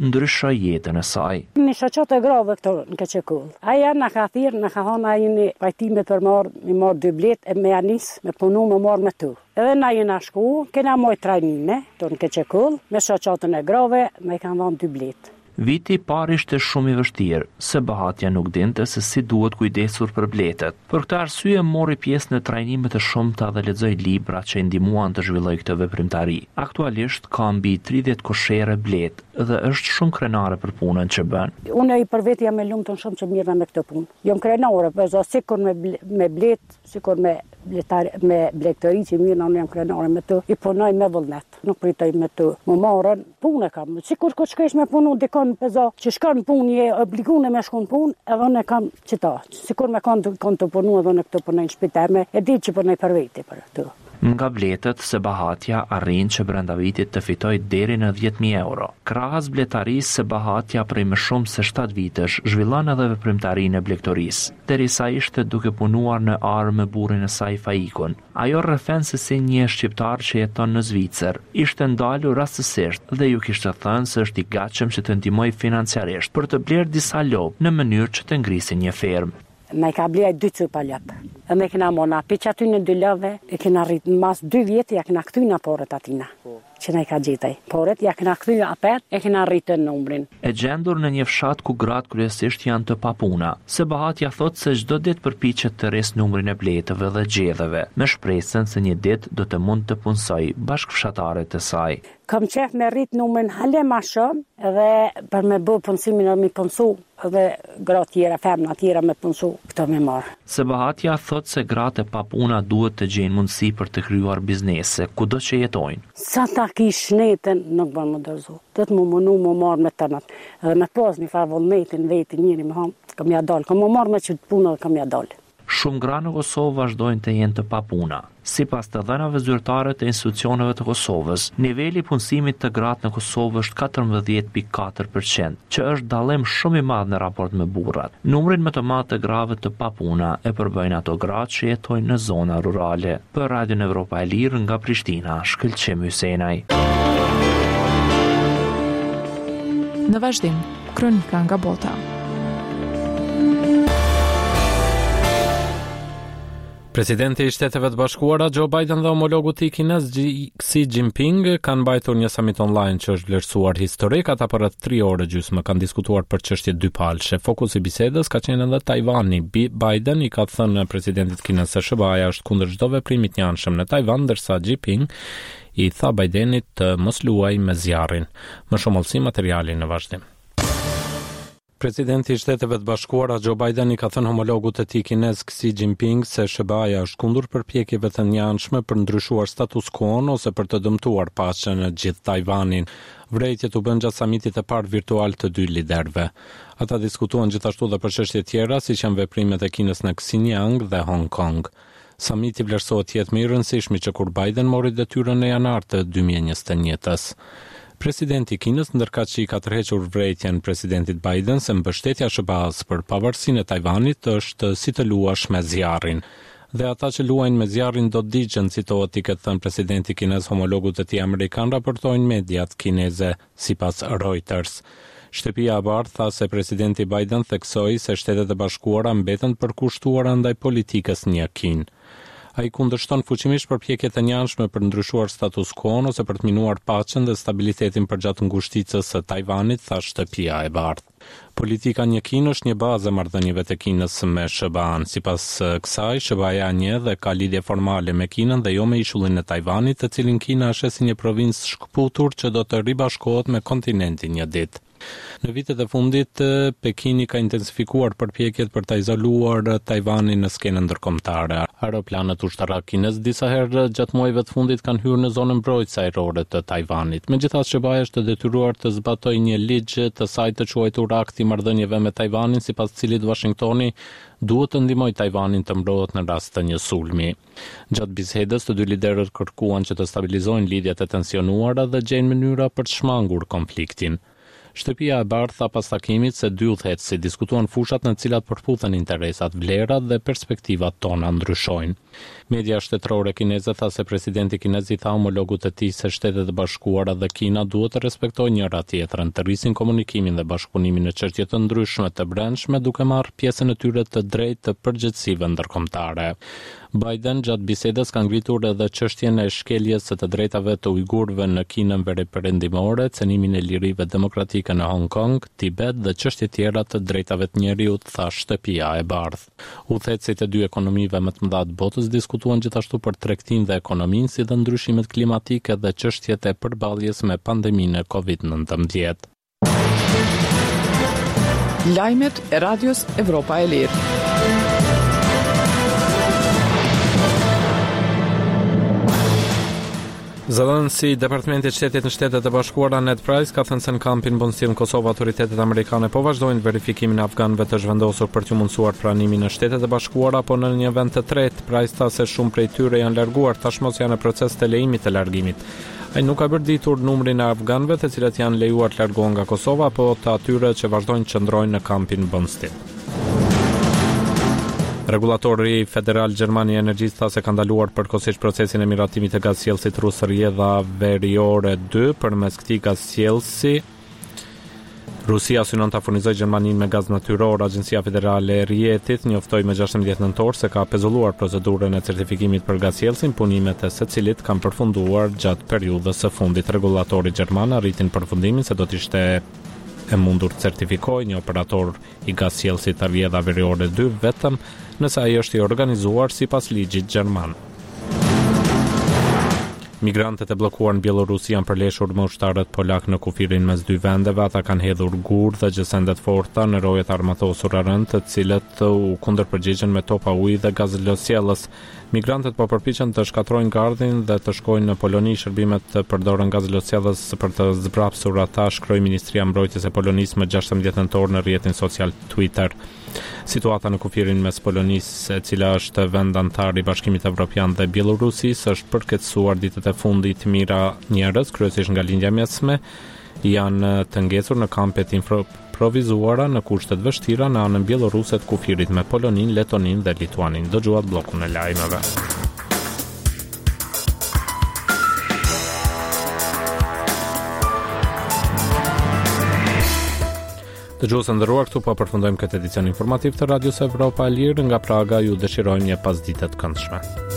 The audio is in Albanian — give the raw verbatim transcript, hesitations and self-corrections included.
ndryshoi jetën e saj. Një shoqat e grave këto në Keçekull. Aja na ka thirr, na ka hana një pajtime për marr, mi marr dy blet e me anis, me punu me marr me tu. Edhe na jena shku, kena moj trajnime, të në Keçekull, me shoqatën e grave, me kanë dhënë dy blet. Viti i parë ishte shumë i vështirë, se Bahatja nuk dinte se si duhet kujdesur për bletet. Për këtë arsye mori pjesë në trajnime të shumta dhe lexoi libra që i ndihmuan të zhvillojë këtë veprimtari. Aktualisht ka mbi tridhjetë koshere blet dhe është shumë krenare për punën që bën. Unë i për vetë jam e lumtur shumë që mirë me këtë punë. Jam krenare, për sikur me ble, me blet, sikur me Bletar, me blegtëri që mirë në jam krenare me të, i punoj me vullnet, nuk pritoj me të më marrën, punë kam. Sikur kur shkesh me punu dikon pezo, që shkon punë je obliguar me shkon punë, edhe unë kam çita. Sikur me kanë kon të punu edhe në këtë punë në shtëpi, e di që punoj për vete për këtë. Nga bletet, se Bahatja arrin që brenda vitit të fitoj deri në dhjetë mijë euro. Krahas bletarisë, se Bahatja prej më shumë se shtatë vitesh zhvillon edhe veprimtarinë e blegtorisë, derisa ishte duke punuar në arë me burrin e saj Faikun. Ajo rrëfen se si një shqiptar që jeton në Zvicër, ishte ndalur rastësisht dhe ju kishte thënë se është i gatshëm që të ndihmojë financiarisht për të blerë disa lopë në mënyrë që të ngrisin një fermë. Me ka blej dy cupa lopë. E me kena mona piq aty në dy love, e kena rrit mas dy vjetë ja kena kthyna porët atina. Që ne ka gjetaj. Porët ja kena kthy apet, e kena rritën numrin. E gjendur në një fshat ku gratë kryesisht janë të papuna, se Bahatja thot se çdo ditë përpiqet të rres numrin e bletëve dhe gjedheve, me shpresën se një ditë do të mund të punsoj bashkë fshatarët e saj. Kam qef me rrit numrin hale ma shumë edhe për me bë punësimin e mi punësu edhe gratë tjera, femna tjera me punësu, këto me marë. Se Bahatja thot se gratë e papuna duhet të gjejnë mundësi për të krijuar biznese, kudo që jetojnë. Sa ta kish netën, nuk bën më dërzu. Do të më mënu më marë me tërnat. Edhe me pas një farë vullnetin veti njëri më hamë, kam ja dalë. Kam më marë me që të punë dhe kam ja dalë. Shumë gra në Kosovë vazhdojnë të jenë të papuna. Sipas të dhënave zyrtare të institucioneve të Kosovës, niveli i punësimit të gratë në Kosovë është katërmbëdhjetë pikë katër përqind, që është dallim shumë i madh në raport me burrat. Numrin më të madh të grave të papuna e përbëjnë ato gratë që jetojnë në zona rurale. Për Radion Evropa e Lirë nga Prishtina, Shkëlqim Hysenaj. Në vazhdim, kronika nga bota. Presidenti i Shteteve të Bashkuara Joe Biden dhe homologu i tij kinez Xi Jinping kanë mbajtur një samit online që është vlerësuar historik. Ata për rreth tre orë gjysmë kanë diskutuar për çështje dypalshe. Fokusi i bisedës ka qenë edhe Tajvani. Biden i ka thënë presidentit kinez se S B A-ja është kundër çdo veprimi të njëanshëm në Tajvan, ndërsa Jinping i tha Bidenit të mos luajë me zjarrin. Më shumë olsi materiali në vazhdim. Presidenti i Shteteve të Bashkuara Joe Biden i ka thënë homologut të tij kinez Xi Jinping se S B A-ja është kundër përpjekjeve të njëanshme për ndryshuar status quo-n ose për të dëmtuar paqen në gjithë Tajvanin. Vërejtjet u bën gjatë samitit të parë virtual të dy liderëve. Ata diskutuan gjithashtu edhe për çështje tjera, siç janë veprimet e Kinës në Xinjiang dhe Hong Kong. Samiti vlerësohet të jetë më i rëndësishmi që kur Biden mori detyrën në janar të dy mijë e njëzet e një-s. Presidenti i Kinës ndërkaq që i ka tërhequr vërejtjen presidentit Biden se mbështetja e S B A-s për pavarësinë e Tajvanit është si të luash me zjarrin. Dhe ata që luajnë me zjarrin do të digjen, citohet i këtë thënë presidenti kinez homologut të tij amerikan, raportojnë mediat kineze sipas Reuters. Shtëpia e Bardhë tha se presidenti Biden theksoi se Shtetet e Bashkuara mbeten të përkushtuara ndaj politikës një Kinë. Ai kundërshton fuqimisht përpjekjet e njëanshme për ndryshuar status quo-n ose për të minuar paqen dhe stabilitetin përgjatë ngushticës së Tajvanit, tha Shtëpia e Bardhë. Politika një Kinë është një bazë e marrëdhënieve të Kinës me S B A-n. Sipas kësaj, S B A-ja një dhe ka lidhje formale me Kinën dhe jo me ishullin e Tajvanit, të cilin Kina e sheh si një provincë shkëputur që do të ribashkohet me kontinentin një ditë. Në vitet e fundit, Pekini ka intensifikuar përpjekjet për ta izoluar Tajvanin në skenën ndërkombëtare. Aeroplanet ushtarak kinez disa herë gjatë muajve të fundit kanë hyrë në zonën mbrojtëse ajrore të Tajvanit. Megjithatë, S B A është detyruar të zbatojë një ligj të saj të quajtur Akti i marrëdhënieve me Tajvanin, sipas cilit Washingtoni duhet të ndihmojë Tajvanin të mbrohet në rast të një sulmi. Gjatë bisedës, të dy liderët kërkuan që të stabilizojnë lidhjet e tensionuara dhe gjejnë mënyra për të shmangur konfliktin. Shtëpia e bardhë tha pas takimit se dy udhëheqësit diskutuan fushat në të cilat përputhen interesat, vlerat dhe perspektivat tona ndryshojnë. Media shtetërore kineze tha se presidenti kinez i tha homologut e tij se Shtetet e Bashkuara dhe Kina duhet të respektojnë njëra tjetrën, të rrisin komunikimin dhe bashkëpunimin në çështje të ndryshme të brendshme duke marrë pjesën e tyre të drejtë të përgjegjësive ndërkombëtare. Biden gjatë bisedës ka ngritur edhe çështjen e shkeljes së të drejtave të ujgurëve në Kinën Veriperëndimore, cenimin e lirive demokratike në Hong Kong, Tibet dhe çështje tjera të drejtave të njeriut, tha Shtëpia e Bardhë. Udhëheqësit e dy ekonomive më të mëdha të botës diskutuan gjithashtu për tregtinë dhe ekonominë, si dhe ndryshimet klimatike dhe çështjet e përballjes me pandeminë e covid nëntëmbëdhjetë. Lajmet e Radios Evropa e Lirë. Zëdhënësi Departamenti i Shtetit në Shtetet e Bashkuara Ned Price ka thënë se në kampin bundësi në Kosovë autoritetet amerikane po vazhdojnë verifikimin e afganëve të zhvendosur për t'u mundsuar pranimin në Shtetet e Bashkuara, po në një vend të tretë. Price tha se shumë prej tyre janë larguar, tashmos janë në proces të lejimit të largimit. Ai nuk ka bërditur numrin e afganëve të cilët janë lejuar të largohen nga Kosova, po të atyre që vazhdojnë të qëndrojnë në kampin bundësi. Regulatori federal Gjerman i Energjisë tha se ka ndaluar përkohësisht procesin e miratimit të gazsjellësit rus rrjedha veriore dy. Përmes këtij gazsjellësi, Rusia synon ta furnizojë Gjermaninë me gaz natyror. Agjencia Federale e Rrjetit njoftoi më gjashtëmbëdhjetë nëntor se ka pezulluar procedurën e certifikimit për gazsjellësin, punimet e secilit kanë përfunduar gjatë periudhës së fundit. Regulatori gjerman arritin përfundimin se do të ishte e mundur të certifikojë një operator i gazsjellësit të rrjedha veriore dy vetëm nëse ai është i organizuar sipas ligjit gjerman. Migrantët e bllokuar në Bielorusi janë përleshur me ushtarët polak në kufirin mes dy vendeve. Ata kanë hedhur gur dhe gjësende të forta në rojet armatosura rënd, të cilët u kundërpërgjigjen me topa ujë dhe gazlosjellës. Migrantët po përpiqen të shkatrojnë gardhin dhe të shkojnë në Poloni. Shërbimet të përdoren gazlosjellës për të zbrapsur ata, shkroi Ministria e Mbrojtjes e Polonisë më gjashtëmbëdhjetë nëntor në rrjetin social Twitter. Situata në kufirin mes Polonisë, e cila është vend antar i Bashkimit Evropian dhe Bielorusisë, është përkeqësuar ditët e fundit. Mijëra njerëz, kryesisht nga lindja mesme, janë të ngecur në kampet improvizuara në kushte të vështira në anën bieloruse të kufirit me Poloninë, Letoninë dhe Lituaninë. Dëgjuat bllokun e lajmeve. Dëgjues të nderuar, këtu po përfundojmë këtë edicion informativ të Radios Evropa e Lirë. Nga Praga ju dëshirojmë një pasdite të këndshme.